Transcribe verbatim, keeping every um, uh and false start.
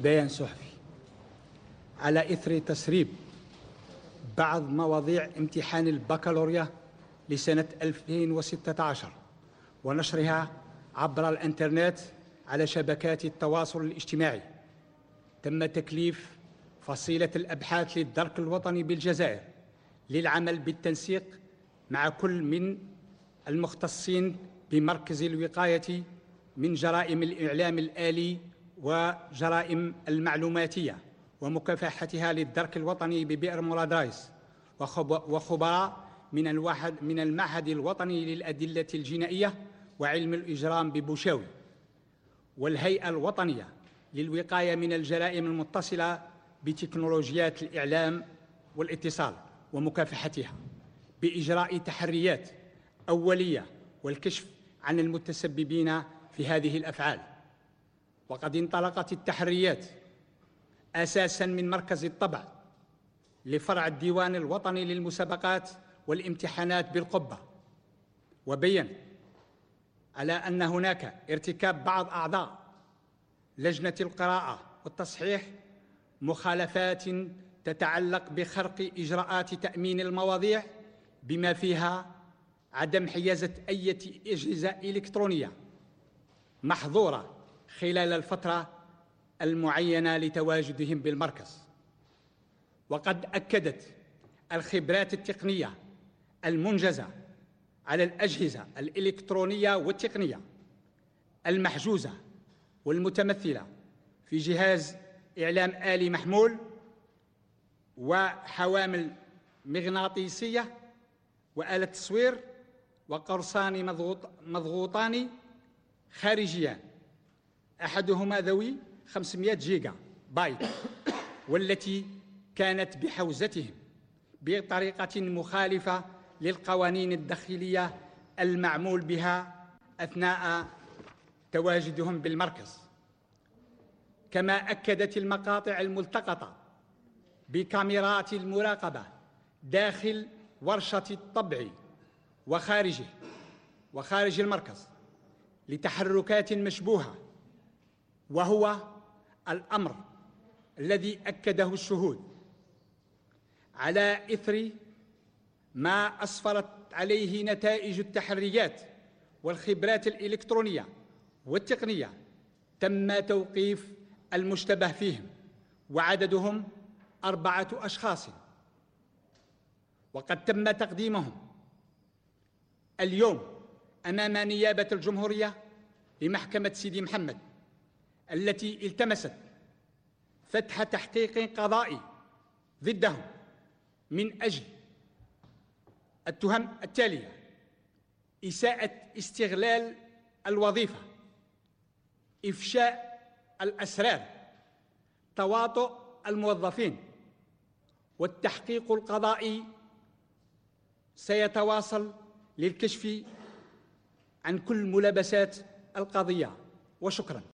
بيان صحفي على إثر تسريب بعض مواضيع امتحان البكالوريا لسنة ألفين وستة عشر ونشرها عبر الإنترنت على شبكات التواصل الاجتماعي. تم تكليف فصيلة الأبحاث للدرك الوطني بالجزائر للعمل بالتنسيق مع كل من المختصين بمركز الوقاية من جرائم الإعلام الآلي وجرائم المعلوماتية ومكافحتها للدرك الوطني ببئر مرادرايس وخبراء من الواحد من المعهد الوطني للأدلة الجنائية وعلم الإجرام ببوشاوي والهيئة الوطنية للوقاية من الجرائم المتصلة بتكنولوجيات الإعلام والاتصال ومكافحتها بإجراء تحريات أولية والكشف عن المتسببين في هذه الأفعال. وقد انطلقت التحريات أساساً من مركز الطبع لفرع الديوان الوطني للمسابقات والامتحانات بالقبة، وبين على أن هناك ارتكاب بعض أعضاء لجنة القراءة والتصحيح مخالفات تتعلق بخرق إجراءات تأمين المواضيع بما فيها عدم حيازة أي أجهزة إلكترونية محظورة خلال الفترة المعينة لتواجدهم بالمركز. وقد أكدت الخبرات التقنية المنجزة على الأجهزة الإلكترونية والتقنية المحجوزة والمتمثلة في جهاز إعلام آلي محمول وحوامل مغناطيسية وآلة تصوير وقرصان مضغوط مضغوطان خارجيان، أحدهما ذوي خمسمائة جيجا بايت، والتي كانت بحوزتهم بطريقة مخالفة للقوانين الداخلية المعمول بها أثناء تواجدهم بالمركز. كما أكدت المقاطع الملتقطة بكاميرات المراقبة داخل ورشة الطبع وخارجه وخارج المركز لتحركات مشبوهة، وهو الأمر الذي أكده الشهود على إثر ما أسفرت عليه نتائج التحريات والخبرات الإلكترونية والتقنية. تم توقيف المشتبه فيهم وعددهم أربعة أشخاص، وقد تم تقديمهم اليوم أمام نيابة الجمهورية لمحكمة سيدي محمد التي التمست فتح تحقيق قضائي ضدهم من أجل التهم التالية: إساءة استغلال الوظيفة، إفشاء الأسرار، تواطؤ الموظفين. والتحقيق القضائي سيتواصل للكشف عن كل ملابسات القضية. وشكراً.